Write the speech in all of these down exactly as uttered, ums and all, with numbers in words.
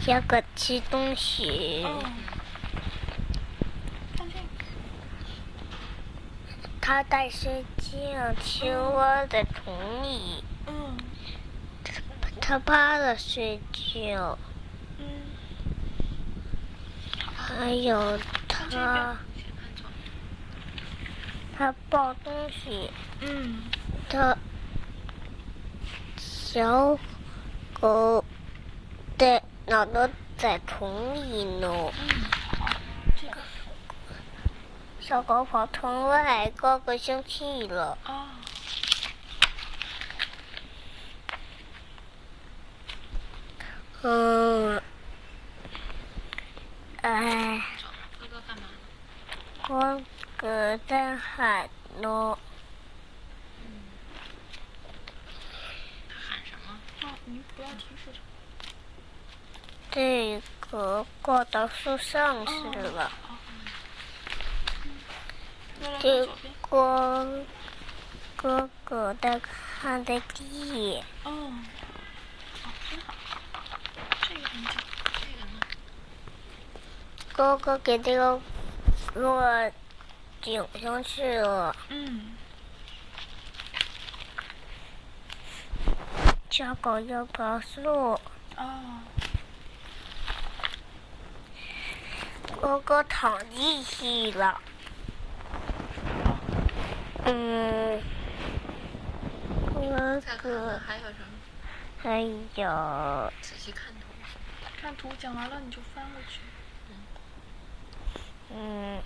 小狗吃东西。 嗯，看这个。 它在睡觉，吃我的桶里。 嗯。 它趴着睡觉。 嗯。 还有它，它抱东西。 嗯。 它小狗的脑袋在桶里呢。 嗯，好，这个。 小狗跑桶外，哥哥生气了。 哦。 嗯，哎。 哥哥干嘛呢？ 哥哥在喊呢。 嗯。他喊什么？ 哦，你不要提示他。 这个挂到树上去了。 哦。嗯。 这个哥哥在看的地。 哦。哦，真好。这个很久。 这个呢？ 哥哥给这个给我顶上去了。 嗯。 小狗要爬树。 哦。 哥哥躺地去了。嗯。哥哥还有什么？ 还有。 仔细看图。 看图讲完了你就翻过去。 嗯。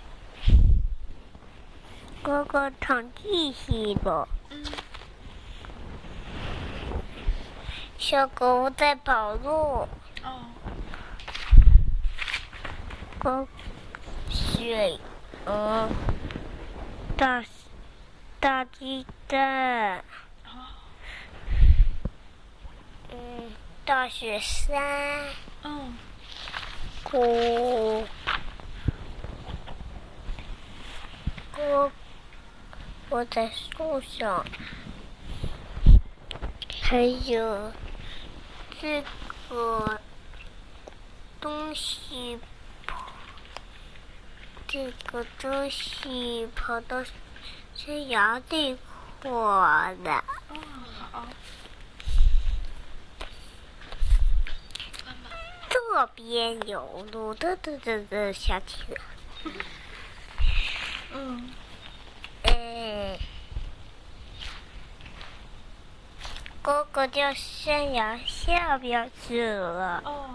哥哥躺地去了。 嗯。 小狗在跑路。 哦。 哥，水，嗯，大大鸡蛋。 哦。 嗯，大雪山。 嗯。 狗。哥，我在树上。还有这个东西跑，这个东西跑到山崖这块了。 哦，好。 这边有路，这这这这下去了。 嗯。 哎。哥哥掉山崖下边去了。 哦。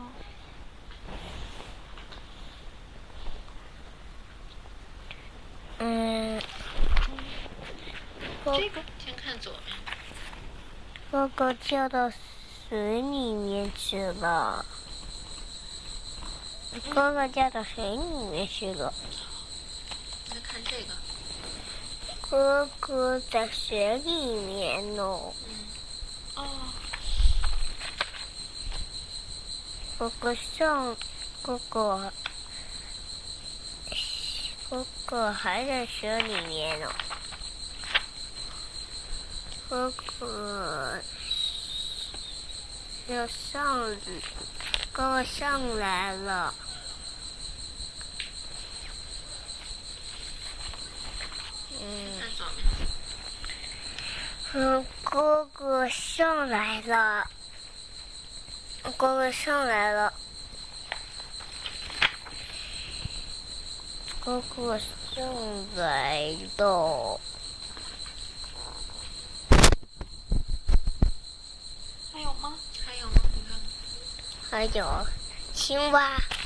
嗯。 这个先看左边。 哥哥跳到水里面去了。哥哥掉到水里面去了。 再看这个。 哥哥在水里面呢。 嗯。 哦。 哥哥上，哥哥，哥哥还在水里面呢。哥哥要上，哥哥上来了。嗯。 看左边。 嗯，哥哥上来了。哥哥上来了。哥哥上来了。 还有吗？ 还有吗？你看。 还有青蛙。